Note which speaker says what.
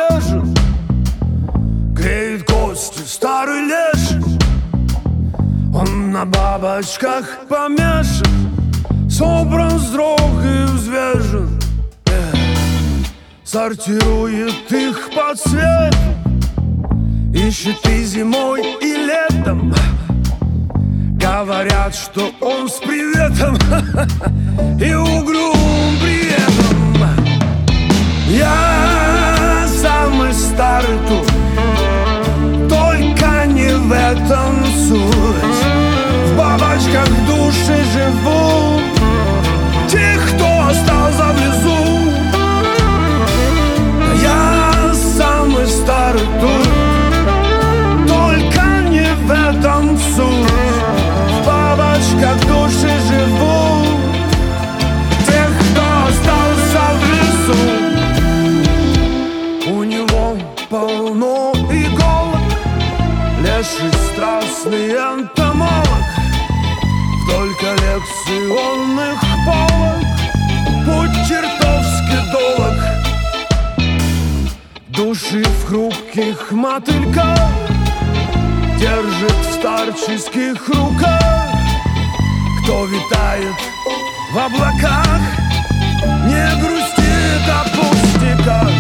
Speaker 1: свежен, греет кости старый леший. Он на бабочках помешан, собран с дорогой взвешен, сортирует их по цвету, ищет и зимой, и летом. Говорят, что он с приветом и угрюм при этом. Я самый старый тут, только не в этом суть. В бабочках души живут тех, кто остался внизу. Я самый старый тут, только не в этом суть. В бабочках души живут тех, кто остался в лесу. У него полно иголок, леший страстный энтомолог. Вдоль коллекционных полок путь чертовски долог. Души в хрупких мотыльках держит в старческих руках. Кто витает в облаках, не грустит о пустяках.